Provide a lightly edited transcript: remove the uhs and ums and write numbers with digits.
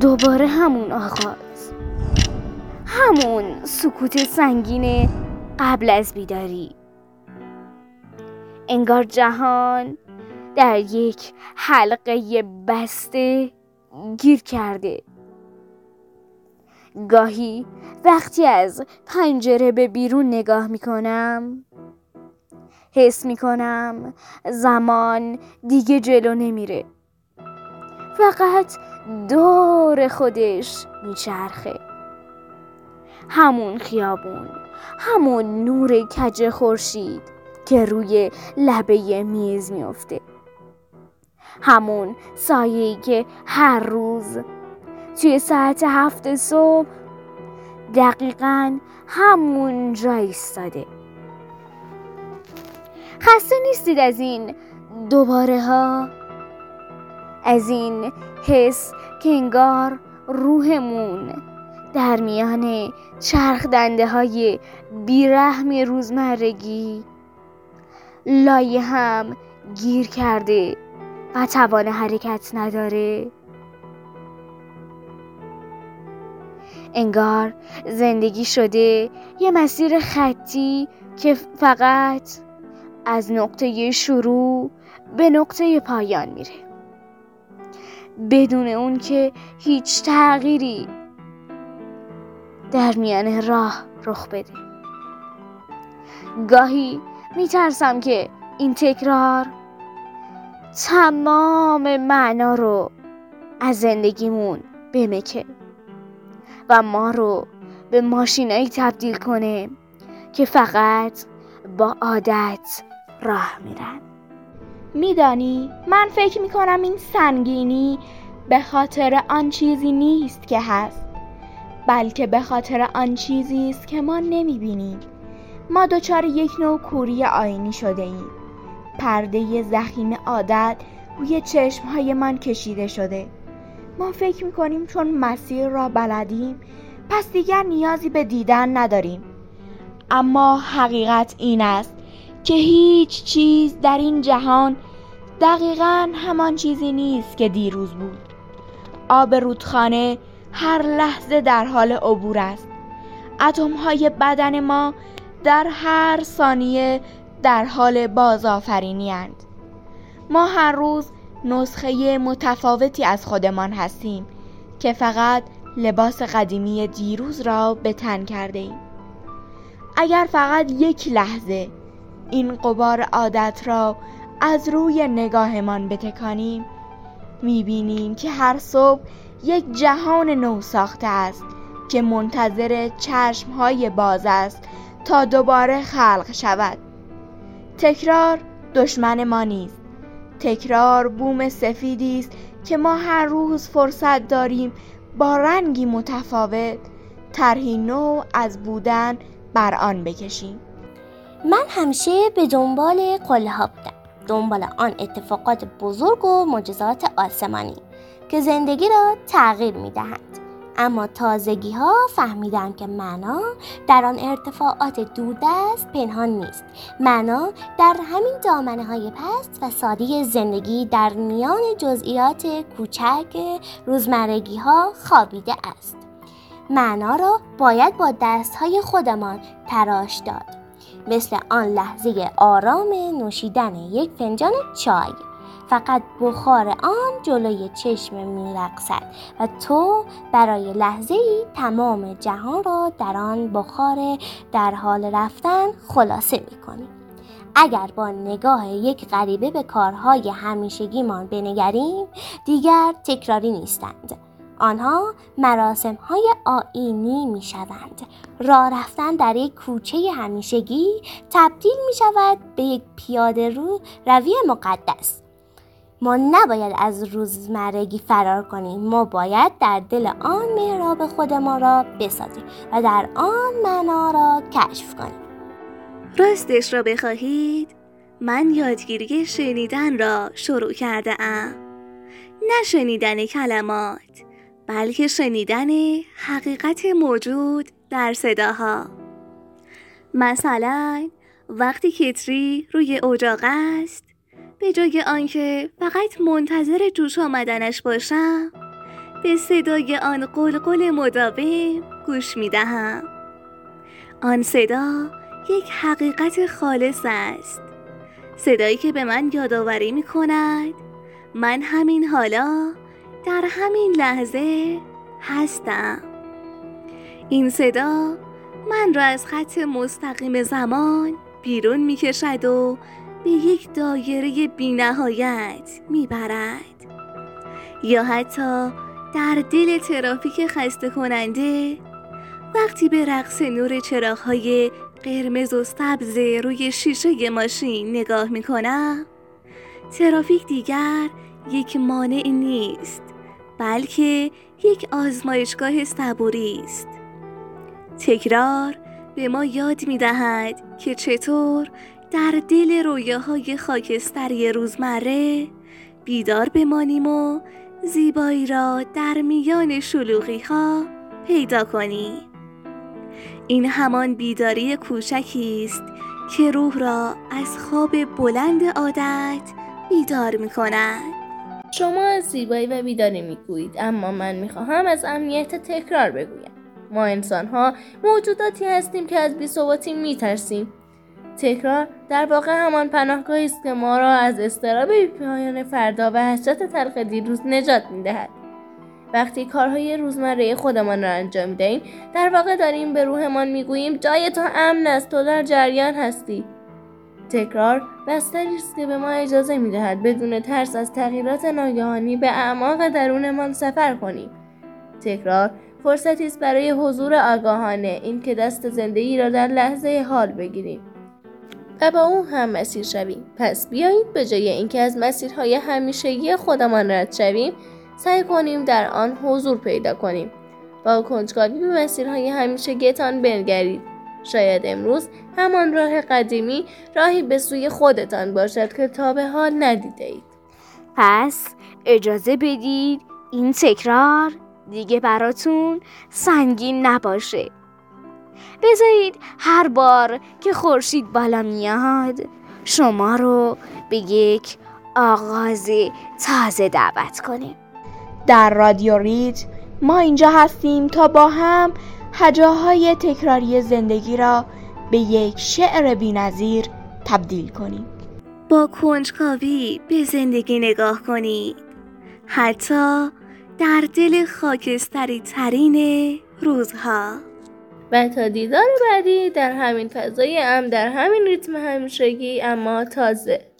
دوباره همون آغاز، همون سکوت سنگین قبل از بیداری. انگار جهان در یک حلقه بسته گیر کرده. گاهی وقتی از پنجره به بیرون نگاه میکنم، حس میکنم زمان دیگه جلو نمیره، فقط دور خودش میچرخه. همون خیابون، همون نور کج خورشید که روی لبه میز میفته، همون سایه‌ای که هر روز توی ساعت 7 صبح دقیقاً همون جا ایستاده. خسته نیستید از این دوباره ها؟ از این حس که انگار روحمون در میان چرخ دنده های بیرحم روزمرگی لایه هم گیر کرده و توان حرکت نداره؟ انگار زندگی شده یه مسیر خطی که فقط از نقطه شروع به نقطه پایان میره، بدون اون که هیچ تغییری در میان راه رخ بده. گاهی میترسم که این تکرار تمام معنا رو از زندگیمون بمکه و ما رو به ماشینایی تبدیل کنه که فقط با عادت راه میرن. میدانی من فکر میکنم این سنگینی به خاطر آن چیزی نیست که هست، بلکه به خاطر آن چیزی است که ما نمیبینیم. ما دچار یک نوع کوری آینی شده ایم. پرده ضخیم عادت روی چشمهای من کشیده شده. ما فکر میکنیم چون مسیر را بلدیم پس دیگر نیازی به دیدن نداریم. اما حقیقت این است که هیچ چیز در این جهان دقیقاً همان چیزی نیست که دیروز بود. آب رودخانه هر لحظه در حال عبور است. اتم‌های بدن ما در هر ثانیه در حال بازآفرینی اند. ما هر روز نسخه متفاوتی از خودمان هستیم که فقط لباس قدیمی دیروز را به تن کرده ایم. اگر فقط یک لحظه این غبار عادت را از روی نگاهمان بتکانیم، میبینیم که هر صبح یک جهان نو ساخته است که منتظر چشمهای باز است تا دوباره خلق شود. تکرار دشمن ما نیست. تکرار بوم سفیدی است که ما هر روز فرصت داریم با رنگی متفاوت طرحی نو از بودن بر آن بکشیم. من همیشه به دنبال قله‌ها بودم، دنبال آن اتفاقات بزرگ و معجزات آسمانی که زندگی را تغییر می‌دهند. اما تازگی ها فهمیدم که معنا در آن ارتفاعات دوردست پنهان نیست. معنا در همین دامنه های پست و ساده زندگی در میان جزئیات کوچک روزمرگی ها خوابیده است. معنا را باید با دست های خودمان تراش داد، مثل آن لحظه آرام نوشیدن یک فنجان چای. فقط بخار آن جلوی چشم می‌رقصد و تو برای لحظه‌ای تمام جهان را در آن بخار در حال رفتن خلاصه می‌کنی. اگر با نگاه یک غریبه به کارهای همیشگیمان بنگریم، دیگر تکراری نیستند. آنها مراسم‌های آیینی می‌شوند. راه رفتن در یک کوچه همیشگی تبدیل می‌شود به یک پیاده روی مقدس. ما نباید از روزمرگی فرار کنیم. ما باید در دل آن محراب خودمان را بسازیم و در آن معنا را کشف کنیم. راستش را بخواهید، من یادگیری شنیدن را شروع کرده ام. نه شنیدن کلمات، بلکه شنیدن حقیقت موجود در صداها. مثلا وقتی کتری روی اجاق است، به جای آنکه فقط منتظر جوش آمدنش باشم، به صدای آن قلقل مداوم گوش می دهم. آن صدا یک حقیقت خالص است، صدایی که به من یادآوری می کند من همین حالا در همین لحظه هستم. این صدا من را از خط مستقیم زمان بیرون می کشد و به یک دایره بی‌نهایت می برد، یا حتی در دل ترافیک خسته کننده وقتی به رقص نور چراغ‌های قرمز و سبز روی شیشه ماشین نگاه می‌کنم، ترافیک دیگر یک مانع نیست، بلکه یک آزمایشگاه صبوری است. تکرار به ما یاد می‌دهد که چطور در دل رویاهای خاکستری روزمره بیدار بمانیم و زیبایی را در میان شلوغی‌ها پیدا کنیم. این همان بیداری کوچکی است که روح را از خواب بلند عادت بیدار می‌کند. شما از زیبایی و بیداری میگویید، اما من میخواهم از امنیت تکرار بگویم. ما انسان‌ها موجوداتی هستیم که از بی‌ثباتی میترسیم. تکرار در واقع همان پناهگاهی است که ما را از اضطراب بی‌پایان فردا و وحشت تلخ دیروز نجات می‌دهد. وقتی کارهای روزمره خودمان را انجام می‌دهیم، در واقع داریم به روحمان می‌گوییم جای تو امن است، تو در جریان هستی. تکرار بستری است که به ما اجازه می‌دهد بدون ترس از تغییرات ناگهانی به اعماق درونمان سفر کنیم. تکرار فرصتی است برای حضور آگاهانه، این که دست زندگی را در لحظه حال بگیریم و با اون هم مسیر شویم. پس بیایید به جای اینکه از مسیرهای همیشگی خودمان رد شویم، سعی کنیم در آن حضور پیدا کنیم. با کنجکاوی به مسیرهای همیشگیتان بنگرید. شاید امروز همان راه قدیمی راهی به سوی خودتان باشد که تا به حال ندیده اید. پس اجازه بدید این تکرار دیگه براتون سنگین نباشه. بذارید هر بار که خورشید بالا میاد شما رو به یک آغاز تازه دعوت کنیم. در رادیو ریتم ما اینجا هستیم تا با هم هجاهای تکراری زندگی را به یک شعر بی‌نظیر تبدیل کنیم. با کنجکاوی به زندگی نگاه کنید، حتی در دل خاکستری ترین روزها. و تا دیدار بعدی در همین فضای امن، در همین ریتم همیشگی اما تازه.